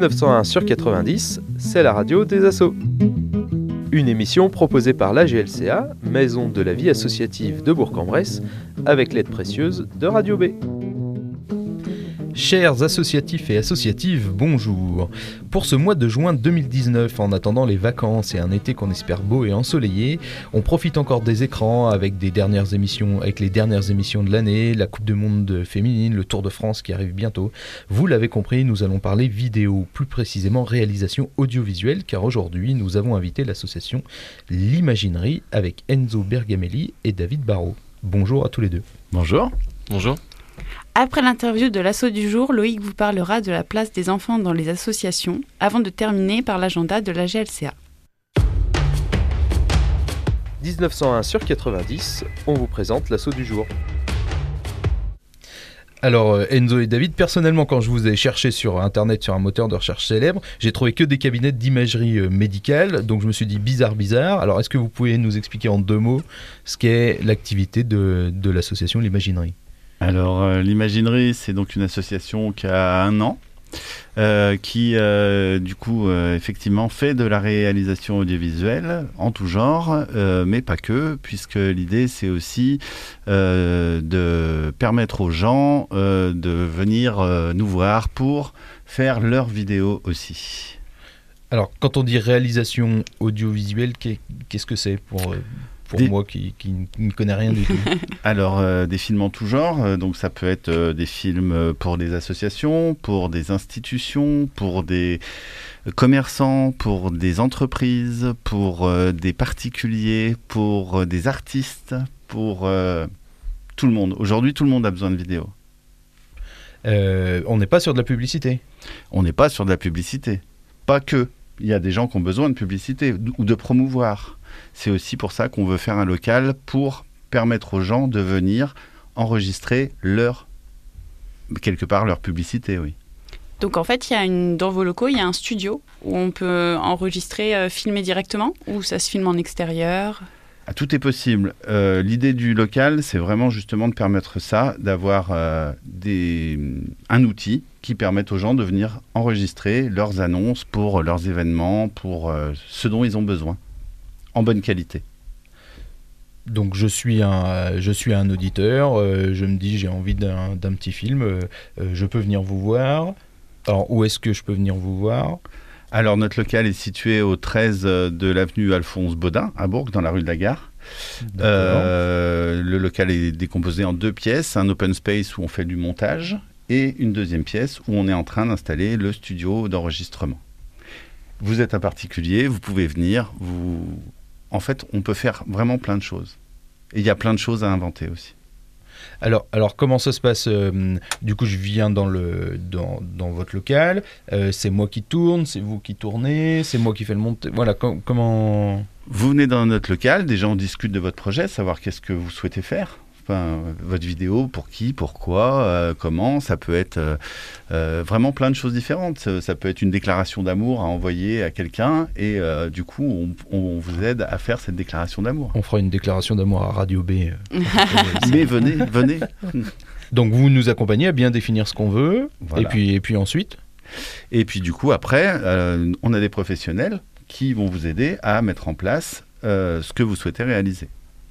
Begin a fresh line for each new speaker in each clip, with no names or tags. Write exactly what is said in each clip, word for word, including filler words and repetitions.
dix-neuf cent un sur quatre-vingt-dix, c'est la radio des assos. Une émission proposée par l'A G L C A, Maison de la vie associative de Bourg-en-Bresse, avec l'aide précieuse de Radio B. Chers associatifs et associatives, bonjour. Pour ce mois de juin deux mille dix-neuf, en attendant les vacances et un été qu'on espère beau et ensoleillé, on profite encore des écrans avec, des dernières émissions, avec les dernières émissions de l'année, la Coupe du Monde féminine, le Tour de France qui arrive bientôt. Vous l'avez compris, nous allons parler vidéo, plus précisément réalisation audiovisuelle, car aujourd'hui nous avons invité l'association L'Imaginerie avec Enzo Bergamelli et David Barrault. Bonjour à tous les deux.
Bonjour.
Bonjour.
Après l'interview de l'asso du jour, Loïc vous parlera de la place des enfants dans les associations, avant de terminer par l'agenda de l'A G L C A.
dix-neuf cent un sur quatre-vingt-dix, on vous présente l'asso du jour. Alors Enzo et David, personnellement quand je vous ai cherché sur internet sur un moteur de recherche célèbre, j'ai trouvé que des cabinets d'imagerie médicale, donc je me suis dit bizarre bizarre. Alors est-ce que vous pouvez nous expliquer en deux mots ce qu'est l'activité de, de l'association L'Imaginerie ?
Alors euh, l'Imaginerie, c'est donc une association qui a un an, euh, qui euh, du coup euh, effectivement fait de la réalisation audiovisuelle en tout genre, euh, mais pas que, puisque l'idée c'est aussi euh, de permettre aux gens euh, de venir euh, nous voir pour faire leurs vidéos aussi.
Alors quand on dit réalisation audiovisuelle, qu'est-ce que c'est pour... Euh... Pour des... moi qui, qui ne connais rien du tout.
Alors, euh, des films en tout genre. Euh, donc, ça peut être euh, des films pour des associations, pour des institutions, pour des commerçants, pour des entreprises, pour euh, des particuliers, pour euh, des artistes, pour euh, tout le monde. Aujourd'hui, tout le monde a besoin de vidéos.
Euh, on n'est pas sur de la publicité.
On n'est pas sur de la publicité. Pas que. Il y a des gens qui ont besoin de publicité ou de promouvoir. C'est aussi pour ça qu'on veut faire un local pour permettre aux gens de venir enregistrer leur, quelque part, leur publicité, oui.
Donc en fait, il y a une, dans vos locaux, il y a un studio où on peut enregistrer, euh, filmer directement, ou ça se filme en extérieur ?
Ah, tout est possible. Euh, l'idée du local, c'est vraiment justement de permettre ça, d'avoir euh, des, un outil qui permette aux gens de venir enregistrer leurs annonces pour leurs événements, pour euh, ce dont ils ont besoin, en bonne qualité.
Donc je suis un, je suis un auditeur, euh, je me dis j'ai envie d'un, d'un petit film, euh, euh, je peux venir vous voir. Alors où est-ce que je peux venir vous voir ?
Alors notre local est situé au treize de l'avenue Alphonse Baudin, à Bourg, dans la rue de la Gare. Euh, le local est décomposé en deux pièces, un open space où on fait du montage et une deuxième pièce où on est en train d'installer le studio d'enregistrement. Vous êtes un particulier, vous pouvez venir, vous... en fait on peut faire vraiment plein de choses. Et il y a plein de choses à inventer aussi.
Alors, alors comment ça se passe euh, du coup, je viens dans, le, dans, dans votre local, euh, c'est moi qui tourne, c'est vous qui tournez, c'est moi qui fais le montage. Voilà, com- comment...
Vous venez dans notre local, déjà on discute de votre projet, savoir qu'est-ce que vous souhaitez faire. Enfin, votre vidéo, pour qui, pourquoi, euh, comment, ça peut être euh, euh, vraiment plein de choses différentes. Ça, ça peut être une déclaration d'amour à envoyer à quelqu'un et euh, du coup, on, on vous aide à faire cette déclaration d'amour.
On fera une déclaration d'amour à Radio B. Euh,
Mais venez, venez.
Donc vous nous accompagnez à bien définir ce qu'on veut,
voilà.
et, puis, et puis ensuite
Et puis du coup, après, euh, on a des professionnels qui vont vous aider à mettre en place euh, ce que vous souhaitez réaliser.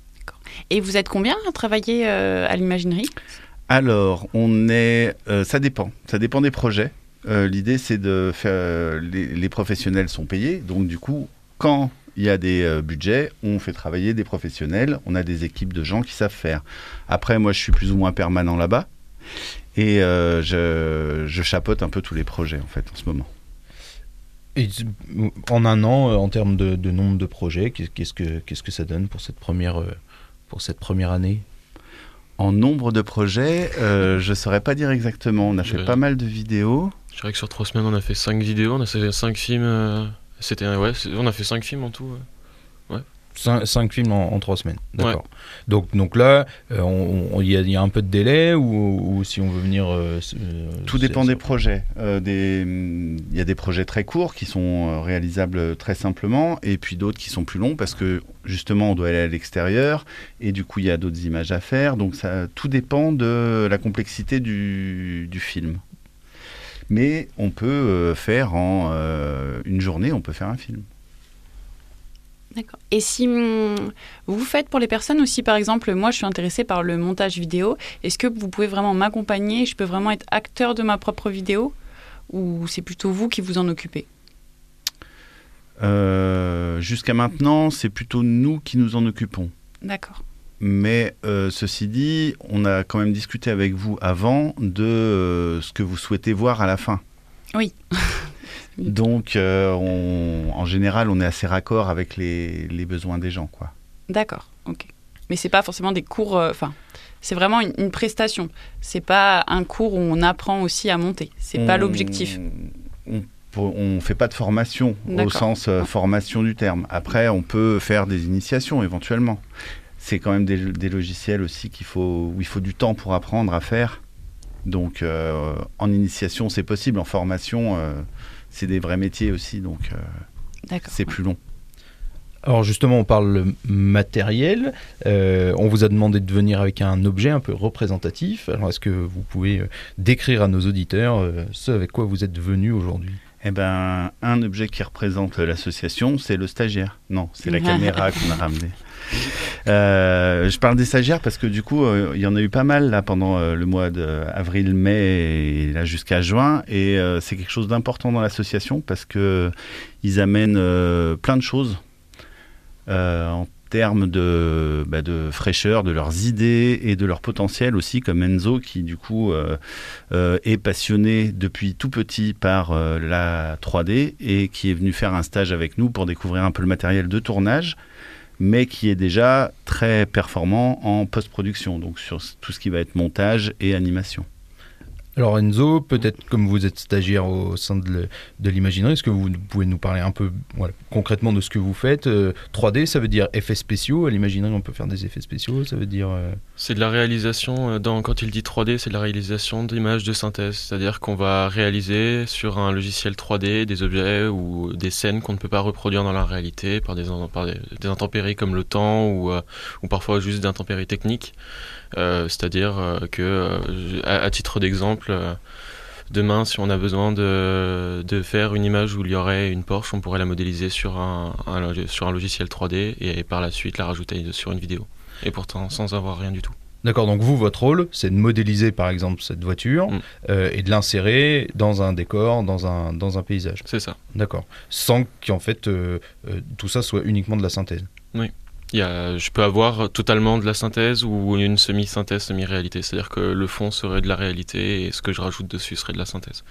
Et vous êtes combien à travailler euh, à l'Imaginerie ?
Alors, on est, euh, ça dépend. Ça dépend des projets. Euh, l'idée, c'est de faire. Euh, les, les professionnels sont payés, donc du coup, quand il y a des euh, budgets, on fait travailler des professionnels. On a des équipes de gens qui savent faire. Après, moi, je suis plus ou moins permanent là-bas, et euh, je, je chapeaute un peu tous les projets en fait en ce moment.
Et en un an, en termes de, de nombre de projets, qu'est-ce que, qu'est-ce que ça donne pour cette première, pour cette première année ?
En nombre de projets, euh, je ne saurais pas dire exactement. On a fait
ouais.
pas mal de vidéos.
Je dirais que sur trois semaines, on a fait cinq vidéos, on a fait cinq films. Euh, c'était, ouais, on a fait cinq films en tout. Ouais.
Cinq, cinq films en, en trois semaines, d'accord. Ouais. Donc, donc là, il euh, y, y a un peu de délai ou, ou si on veut venir... Euh,
Tout dépend des projets. Il euh, y a des projets très courts qui sont réalisables très simplement et puis d'autres qui sont plus longs parce que justement, on doit aller à l'extérieur et du coup, il y a d'autres images à faire. Donc, ça, tout dépend de la complexité du, du film. Mais on peut euh, faire en euh, une journée, on peut faire un film.
D'accord. Et si hum, vous faites pour les personnes aussi, par exemple, moi je suis intéressée par le montage vidéo, est-ce que vous pouvez vraiment m'accompagner? Je peux vraiment être acteur de ma propre vidéo? Ou c'est plutôt vous qui vous en occupez?
euh, Jusqu'à maintenant, c'est plutôt nous qui nous en occupons.
D'accord.
Mais euh, ceci dit, on a quand même discuté avec vous avant de euh, ce que vous souhaitez voir à la fin.
Oui.
Donc, euh, on, en général, on est assez raccord avec les, les besoins des gens, quoi.
D'accord, ok. Mais c'est pas forcément des cours... Enfin, euh, c'est vraiment une, une prestation. C'est pas un cours où on apprend aussi à monter. C'est on, pas l'objectif.
On ne fait pas de formation au sens euh, formation du terme. Après, on peut faire des initiations éventuellement. C'est quand même des, des logiciels aussi qu'il faut, où il faut du temps pour apprendre à faire. Donc, euh, en initiation, c'est possible. En formation... Euh, c'est des vrais métiers aussi, donc euh, c'est plus long.
Alors justement, on parle matériel. Euh, on vous a demandé de venir avec un objet un peu représentatif. Alors est-ce que vous pouvez euh, décrire à nos auditeurs euh, ce avec quoi vous êtes venus aujourd'hui?
Eh ben, un objet qui représente l'association, c'est le stagiaire. Non, c'est la caméra qu'on a ramenée. Euh, je parle des stagiaires parce que du coup, euh, il y en a eu pas mal là pendant euh, le mois d'avril, mai et là jusqu'à juin. Et euh, c'est quelque chose d'important dans l'association parce que ils amènent euh, plein de choses euh, en termes de, bah, de fraîcheur, de leurs idées et de leur potentiel aussi, comme Enzo qui du coup euh, euh, est passionné depuis tout petit par euh, la trois D et qui est venu faire un stage avec nous pour découvrir un peu le matériel de tournage, mais qui est déjà très performant en post-production, donc sur tout ce qui va être montage et animation.
Alors Enzo, peut-être comme vous êtes stagiaire au sein de, de l'imaginerie, est-ce que vous pouvez nous parler un peu voilà, concrètement de ce que vous faites? euh, trois D, ça veut dire effets spéciaux. À l'imaginerie, on peut faire des effets spéciaux, ça veut dire... Euh...
C'est de la réalisation, dans, quand il dit trois D, c'est de la réalisation d'images de synthèse. C'est-à-dire qu'on va réaliser sur un logiciel trois D des objets ou des scènes qu'on ne peut pas reproduire dans la réalité par des, par des, des intempéries comme le temps ou, euh, ou parfois juste d'intempéries techniques. Euh, c'est-à-dire euh, que, euh, à, à titre d'exemple, euh, demain, si on a besoin de, de faire une image où il y aurait une Porsche, on pourrait la modéliser sur un, un, sur un logiciel trois D et par la suite la rajouter sur une vidéo. Et pourtant, sans avoir rien du tout.
D'accord, donc vous, votre rôle, c'est de modéliser par exemple cette voiture mm. euh, et de l'insérer dans un décor, dans un, dans un paysage.
C'est ça.
D'accord, sans qu'en fait euh, euh, tout ça soit uniquement de la synthèse.
Oui. Il y a, je peux avoir totalement de la synthèse ou une semi-synthèse, semi-réalité. C'est-à-dire que le fond serait de la réalité et ce que je rajoute dessus serait de la synthèse.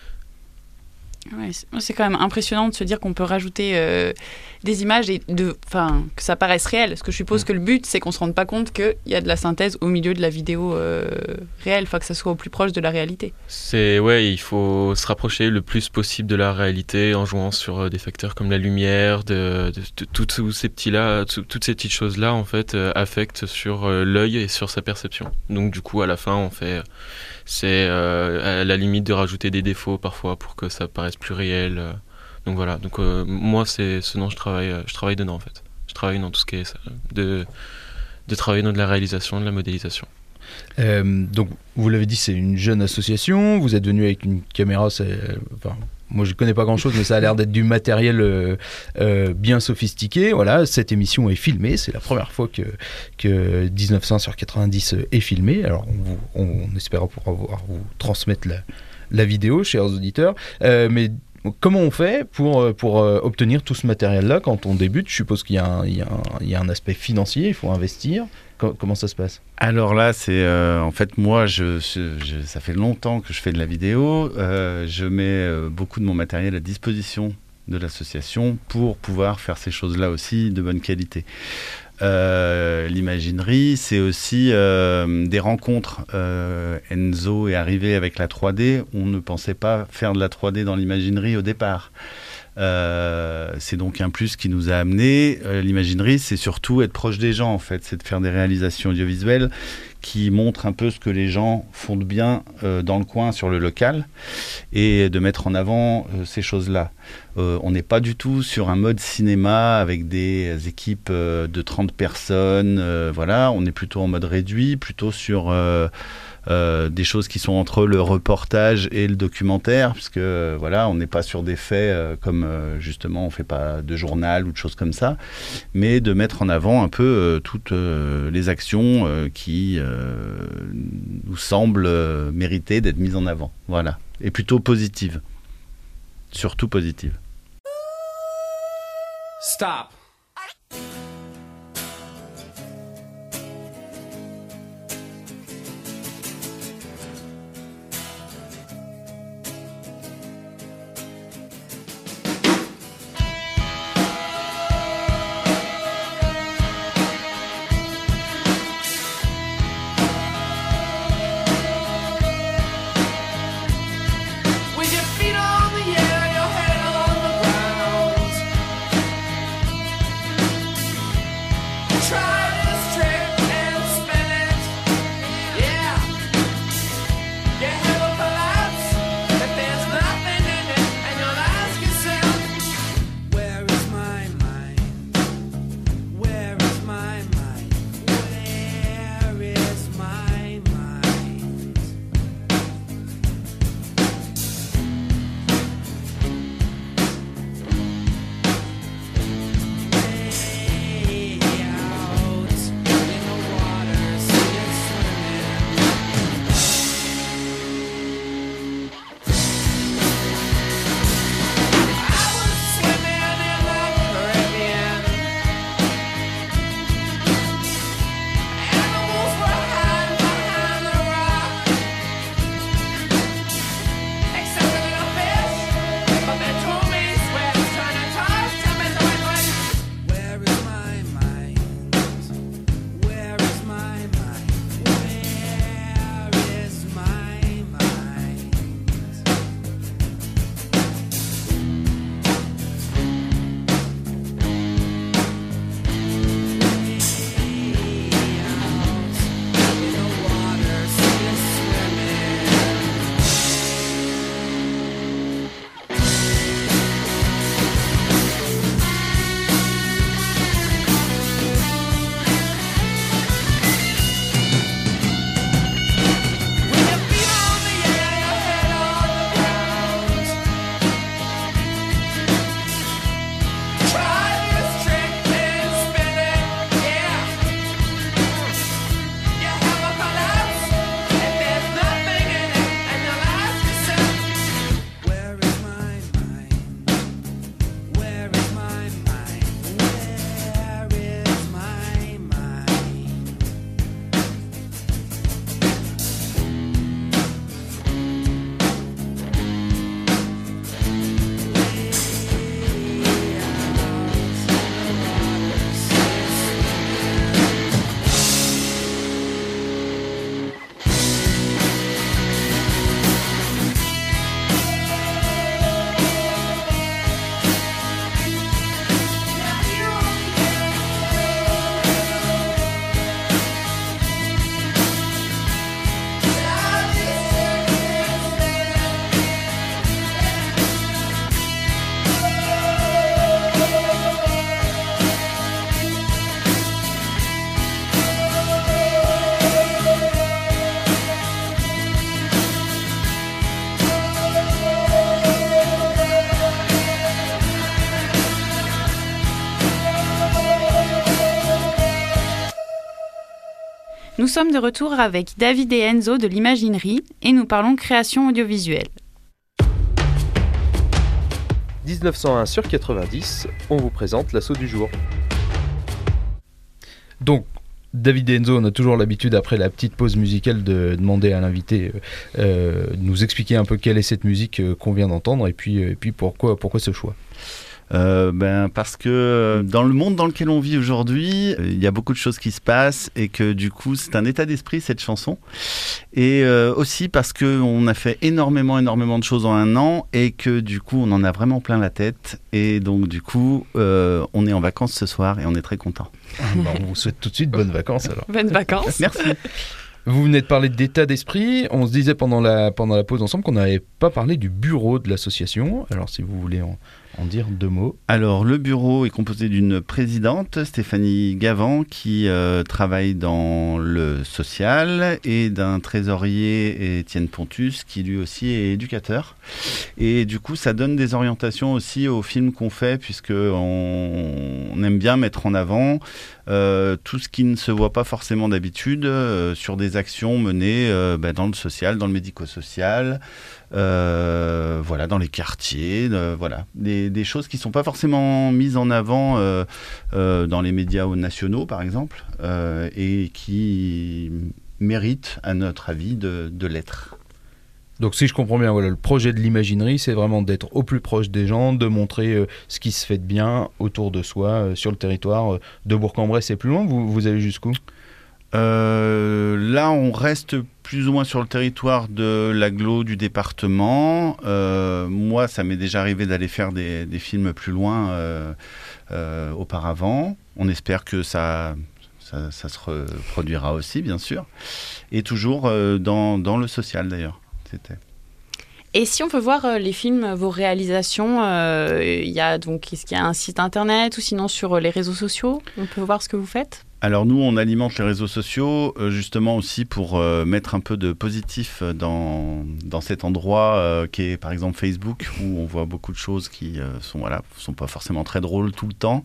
Ouais, c'est, c'est quand même impressionnant de se dire qu'on peut rajouter euh, des images et de, enfin, que ça paraisse réel. Parce que je suppose mmh. que le but, c'est qu'on ne se rende pas compte qu'il y a de la synthèse au milieu de la vidéo euh, réelle, enfin, que ça soit au plus proche de la réalité.
C'est, ouais, il faut se rapprocher le plus possible de la réalité en jouant sur euh, des facteurs comme la lumière, de, de, de, de toutes ces petits-là, tout, toutes ces petites choses-là, en fait, euh, affectent sur euh, l'œil et sur sa perception. Donc, du coup, à la fin, on fait... C'est euh, à la limite de rajouter des défauts parfois pour que ça paraisse plus réel. Donc voilà, donc, euh, moi c'est ce dont je travaille, je travaille dedans en fait. Je travaille dans tout ce qui est ça, de, de travailler dans de la réalisation, de la modélisation.
Euh, donc vous l'avez dit, c'est une jeune association, vous êtes venu avec une caméra, c'est, enfin, moi je ne connais pas grand chose mais ça a l'air d'être du matériel euh, euh, bien sophistiqué. Voilà, cette émission est filmée, c'est la première fois que, que dix-neuf cents sur quatre-vingt-dix est filmée, alors on, vous, on, on espère pouvoir vous transmettre la, la vidéo, chers auditeurs, euh, mais comment on fait pour, pour obtenir tout ce matériel-là quand on débute? Je suppose qu'il y a un, il y a un, il y a un aspect financier, il faut investir. Comment ça se passe?
Alors là, c'est euh, en fait moi, je, je, je, ça fait longtemps que je fais de la vidéo. Euh, je mets euh, beaucoup de mon matériel à disposition de l'association pour pouvoir faire ces choses-là aussi de bonne qualité. Euh, l'imaginerie, c'est aussi euh, des rencontres. Euh, Enzo est arrivé avec la trois D. On ne pensait pas faire de la trois D dans l'imaginerie au départ. Euh, c'est donc un plus qui nous a amené. Euh, l'imaginerie, c'est surtout être proche des gens en fait, c'est de faire des réalisations audiovisuelles qui montrent un peu ce que les gens font de bien euh, dans le coin, sur le local, et de mettre en avant euh, ces choses-là. Euh, on n'est pas du tout sur un mode cinéma avec des équipes euh, de trente personnes, euh, voilà, on est plutôt en mode réduit, plutôt sur euh, euh, des choses qui sont entre le reportage et le documentaire, puisque euh, voilà, on n'est pas sur des faits euh, comme euh, justement on fait pas de journal ou de choses comme ça, mais de mettre en avant un peu euh, toutes euh, les actions euh, qui euh, nous semblent euh, mériter d'être mises en avant. Voilà, et plutôt positives, surtout positives.
Stop.
Nous sommes de retour avec David et Enzo de l'Imaginerie et nous parlons création audiovisuelle.
dix-neuf cent un sur quatre-vingt-dix, on vous présente l'assaut du jour. Donc, David et Enzo, on a toujours l'habitude, après la petite pause musicale, de demander à l'invité euh, de nous expliquer un peu quelle est cette musique euh, qu'on vient d'entendre et puis, et puis pourquoi, pourquoi ce choix.
Euh, ben, parce que dans le monde dans lequel on vit aujourd'hui, il y a beaucoup de choses qui se passent et que du coup c'est un état d'esprit cette chanson, et euh, aussi parce qu'on a fait énormément énormément de choses en un an et que du coup on en a vraiment plein la tête, et donc du coup euh, on est en vacances ce soir et on est très content.
Bah, on vous souhaite tout de suite bonnes vacances alors.
Bonnes vacances.
Merci.
Vous venez de parler d'état d'esprit. On se disait pendant la, pendant la pause ensemble qu'on n'avait pas parlé du bureau de l'association. Alors si vous voulez en, en dire deux mots.
Alors, le bureau est composé d'une présidente, Stéphanie Gavant, qui euh, travaille dans le social, et d'un trésorier, Étienne Pontus, qui lui aussi est éducateur. Et du coup, ça donne des orientations aussi aux films qu'on fait, puisqu'on on aime bien mettre en avant euh, tout ce qui ne se voit pas forcément d'habitude euh, sur des actions menées euh, bah, dans le social, dans le médico-social, Euh, voilà, dans les quartiers, euh, voilà, des, des choses qui ne sont pas forcément mises en avant euh, euh, dans les médias nationaux, par exemple, euh, et qui méritent, à notre avis, de, de l'être.
Donc si je comprends bien, voilà, le projet de l'imaginerie, c'est vraiment d'être au plus proche des gens, de montrer euh, ce qui se fait de bien autour de soi, euh, sur le territoire euh, de Bourg-en-Bresse et plus loin. Vous, vous allez jusqu'où ?
Euh, là, on reste plus ou moins sur le territoire de l'agglo du département. Euh, moi, ça m'est déjà arrivé d'aller faire des, des films plus loin euh, euh, auparavant. On espère que ça, ça, ça se reproduira aussi, bien sûr. Et toujours euh, dans, dans le social, d'ailleurs. C'était.
Et si on peut voir euh, les films, vos réalisations, il euh, y a donc, est-ce qu'il y a un site internet ou sinon sur les réseaux sociaux ? On peut voir ce que vous faites ?
Alors nous, on alimente les réseaux sociaux euh, justement aussi pour euh, mettre un peu de positif dans, dans cet endroit euh, qui est par exemple Facebook, où on voit beaucoup de choses qui euh, sont, voilà, sont pas forcément très drôles tout le temps.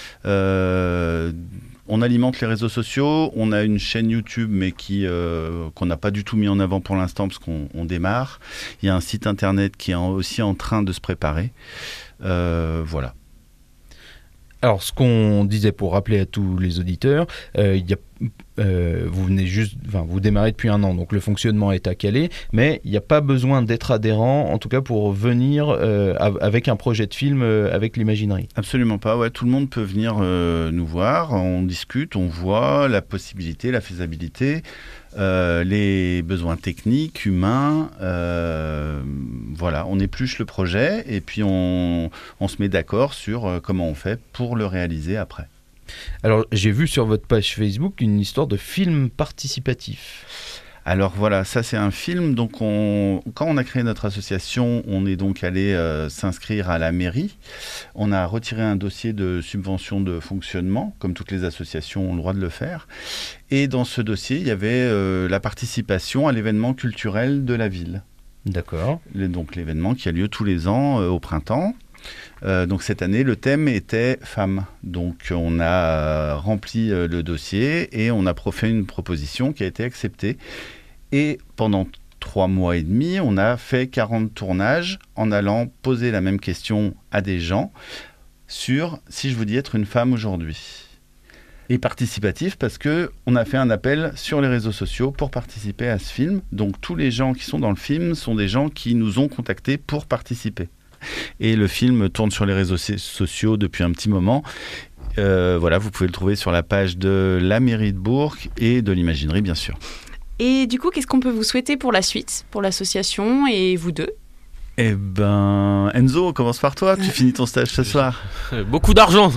Euh, on alimente les réseaux sociaux, on a une chaîne YouTube mais qui, euh, qu'on n'a pas du tout mis en avant pour l'instant parce qu'on on démarre. Il y a un site internet qui est en, aussi en train de se préparer. Euh, voilà.
Alors, ce qu'on disait pour rappeler à tous les auditeurs, euh, il y a, euh, vous venez juste, enfin, vous démarrez depuis un an, donc le fonctionnement est à caler, mais il n'y a pas besoin d'être adhérent, en tout cas pour venir euh, avec un projet de film euh, avec l'imaginerie.
Absolument pas, ouais, tout le monde peut venir euh, nous voir, on discute, on voit la possibilité, la faisabilité, euh, les besoins techniques, humains, euh, voilà, on épluche le projet et puis on, on se met d'accord sur euh, comment on fait pour le réaliser après.
Alors, j'ai vu sur votre page Facebook une histoire de film participatif.
Alors voilà, ça c'est un film. Donc on, quand on a créé notre association, on est donc allé euh, s'inscrire à la mairie. On a retiré un dossier de subvention de fonctionnement, comme toutes les associations ont le droit de le faire. Et dans ce dossier, il y avait euh, la participation à l'événement culturel de la ville.
D'accord.
Le, donc l'événement qui a lieu tous les ans euh, au printemps. Euh, donc cette année, le thème était femmes. Donc on a euh, rempli euh, le dossier et on a fait une proposition qui a été acceptée. Et pendant trois mois et demi, on a fait quarante tournages en allant poser la même question à des gens sur si je vous dis être une femme aujourd'hui. Et participatif parce que on a fait un appel sur les réseaux sociaux pour participer à ce film. Donc tous les gens qui sont dans le film sont des gens qui nous ont contactés pour participer. Et le film tourne sur les réseaux sociaux depuis un petit moment. Euh, voilà, vous pouvez le trouver sur la page de la mairie de Bourg et de l'imaginerie, bien sûr.
Et du coup, qu'est-ce qu'on peut vous souhaiter pour la suite, pour l'association et vous deux ?
Eh ben, Enzo, on commence par toi. Tu finis ton stage ce soir.
Beaucoup d'argent.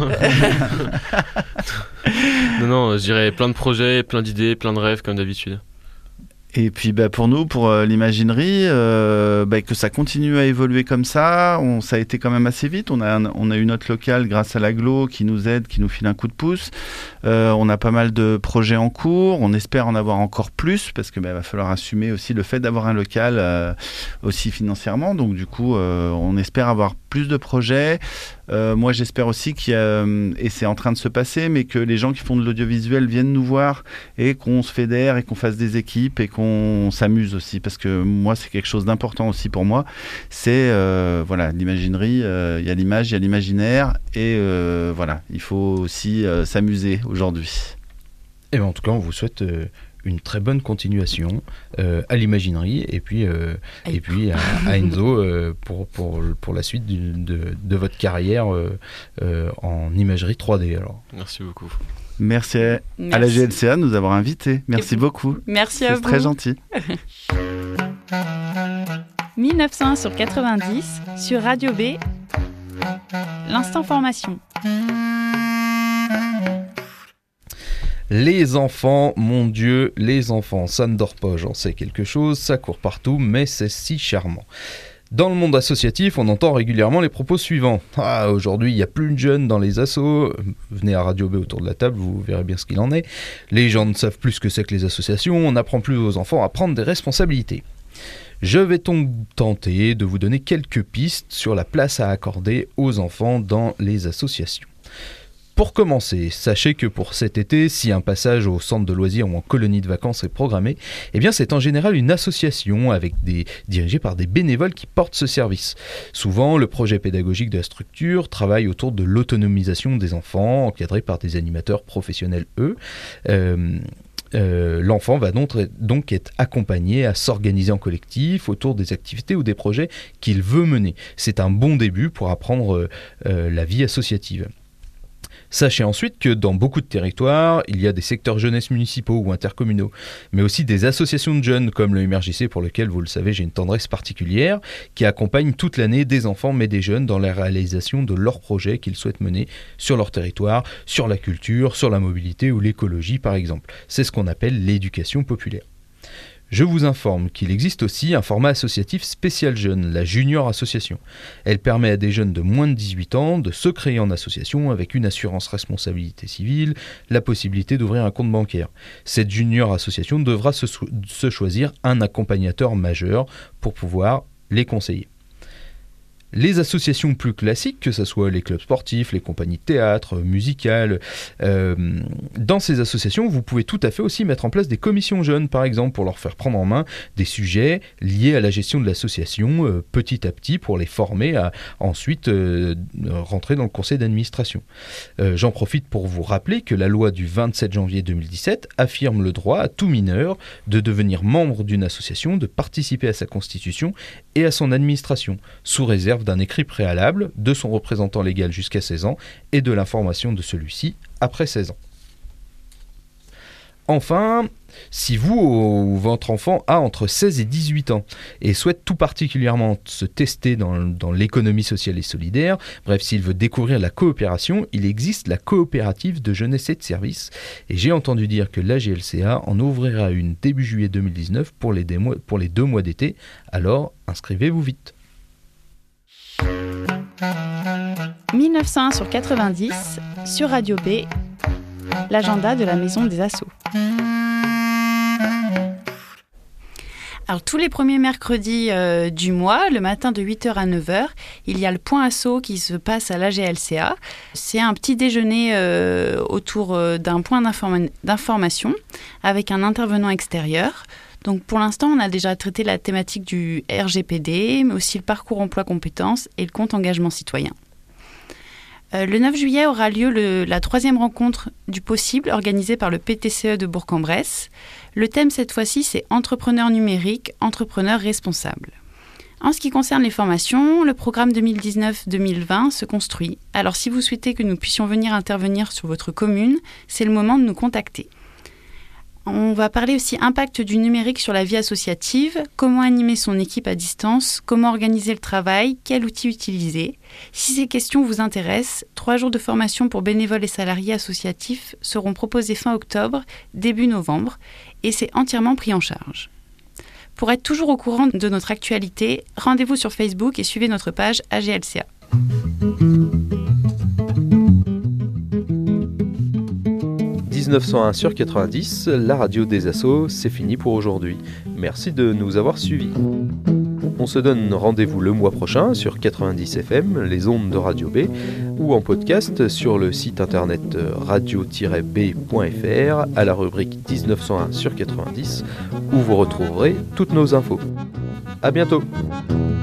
Non, non, je dirais plein de projets, plein d'idées, plein de rêves, comme d'habitude.
Et puis bah, pour nous, pour euh, l'imaginerie, euh, bah, que ça continue à évoluer comme ça, on, ça a été quand même assez vite. On a, un, on a eu notre local grâce à l'agglo qui nous aide, qui nous file un coup de pouce. Euh, on a pas mal de projets en cours. On espère en avoir encore plus parce que bah, va falloir assumer aussi le fait d'avoir un local euh, aussi financièrement. Donc du coup, euh, on espère avoir plus de projets. Euh, moi, j'espère aussi qu'il y a, et c'est en train de se passer, mais que les gens qui font de l'audiovisuel viennent nous voir et qu'on se fédère et qu'on fasse des équipes et qu'on s'amuse aussi, parce que moi, c'est quelque chose d'important aussi pour moi. C'est euh, voilà, l'imaginerie, euh, il y a l'image, il y a l'imaginaire, et euh, voilà, il faut aussi euh, s'amuser aujourd'hui.
Et ben, en tout cas, on vous souhaite euh, une très bonne continuation euh, à l'imaginerie et puis, euh, et puis à, à Enzo euh, pour, pour, pour la suite du, de, de votre carrière euh, euh, en imagerie trois D. Alors.
Merci beaucoup.
Merci à,
Merci.
à la G L C A de nous avoir invités. Merci beaucoup.
Merci à
C'est
vous.
très gentil.
mille neuf cent un sur quatre-vingt-dix, sur Radio B, l'instant formation.
Les enfants, mon Dieu, les enfants, ça ne dort pas, j'en sais quelque chose, ça court partout, mais c'est si charmant. Dans le monde associatif, on entend régulièrement les propos suivants. Ah, aujourd'hui, il n'y a plus de jeunes dans les assos. Venez à Radio B autour de la table, vous verrez bien ce qu'il en est. Les gens ne savent plus ce que c'est que les associations. On n'apprend plus aux enfants à prendre des responsabilités. Je vais donc tenter de vous donner quelques pistes sur la place à accorder aux enfants dans les associations. Pour commencer, sachez que pour cet été, si un passage au centre de loisirs ou en colonie de vacances est programmé, eh bien c'est en général une association avec des, dirigée par des bénévoles qui portent ce service. Souvent, le projet pédagogique de la structure travaille autour de l'autonomisation des enfants, encadrés par des animateurs professionnels, eux. Euh, Euh, l'enfant va donc, donc être accompagné à s'organiser en collectif autour des activités ou des projets qu'il veut mener. C'est un bon début pour apprendre euh, euh, la vie associative. Sachez ensuite que dans beaucoup de territoires, il y a des secteurs jeunesse municipaux ou intercommunaux, mais aussi des associations de jeunes comme le M R J C, pour lequel, vous le savez, j'ai une tendresse particulière, qui accompagnent toute l'année des enfants mais des jeunes dans la réalisation de leurs projets qu'ils souhaitent mener sur leur territoire, sur la culture, sur la mobilité ou l'écologie par exemple. C'est ce qu'on appelle l'éducation populaire. Je vous informe qu'il existe aussi un format associatif spécial jeune, la Junior Association. Elle permet à des jeunes de moins de dix-huit ans de se créer en association avec une assurance responsabilité civile, la possibilité d'ouvrir un compte bancaire. Cette Junior Association devra se, se choisir un accompagnateur majeur pour pouvoir les conseiller. Les associations plus classiques, que ce soit les clubs sportifs, les compagnies de théâtre, musicales, euh, dans ces associations, vous pouvez tout à fait aussi mettre en place des commissions jeunes, par exemple, pour leur faire prendre en main des sujets liés à la gestion de l'association, euh, petit à petit, pour les former à ensuite euh, rentrer dans le conseil d'administration. Euh, j'en profite pour vous rappeler que la loi du vingt-sept janvier deux mille dix-sept affirme le droit à tout mineur de devenir membre d'une association, de participer à sa constitution et à son administration, sous réserve d'un écrit préalable de son représentant légal jusqu'à seize ans et de l'information de celui-ci après seize ans. Enfin, si vous ou votre enfant a entre seize et dix-huit ans et souhaite tout particulièrement se tester dans, dans l'économie sociale et solidaire, bref, s'il veut découvrir la coopération, il existe la coopérative de jeunesse et de services. Et j'ai entendu dire que l'A G L C A en ouvrira une début juillet deux mille dix-neuf pour les, démo- pour les deux mois d'été. Alors, inscrivez-vous vite.
mille neuf cent un sur quatre-vingt-dix, sur Radio B, l'agenda de la Maison des Assos.
Alors, tous les premiers mercredis euh, du mois, le matin de huit heures à neuf heures, il y a le point asso qui se passe à l'A G L C A. C'est un petit déjeuner euh, autour euh, d'un point d'informa- d'information avec un intervenant extérieur. Donc, pour l'instant, on a déjà traité la thématique du R G P D, mais aussi le parcours emploi-compétences et le compte engagement citoyen. Euh, le neuf juillet aura lieu le, la troisième rencontre du possible organisée par le P T C E de Bourg-en-Bresse. Le thème cette fois-ci, c'est entrepreneur numérique, entrepreneur responsable. En ce qui concerne les formations, le programme deux mille dix-neuf deux mille vingt se construit. Alors si vous souhaitez que nous puissions venir intervenir sur votre commune, c'est le moment de nous contacter. On va parler aussi impact du numérique sur la vie associative, comment animer son équipe à distance, comment organiser le travail, quel outil utiliser. Si ces questions vous intéressent, trois jours de formation pour bénévoles et salariés associatifs seront proposés fin octobre, début novembre, et c'est entièrement pris en charge. Pour être toujours au courant de notre actualité, rendez-vous sur Facebook et suivez notre page A G L C A.
dix-neuf cent un sur quatre-vingt-dix, la radio des assos, c'est fini pour aujourd'hui. Merci de nous avoir suivis. On se donne rendez-vous le mois prochain sur quatre-vingt-dix F M, les ondes de Radio B, ou en podcast sur le site internet radio tiret b point f r à la rubrique dix-neuf cent un sur quatre-vingt-dix, où vous retrouverez toutes nos infos. À bientôt.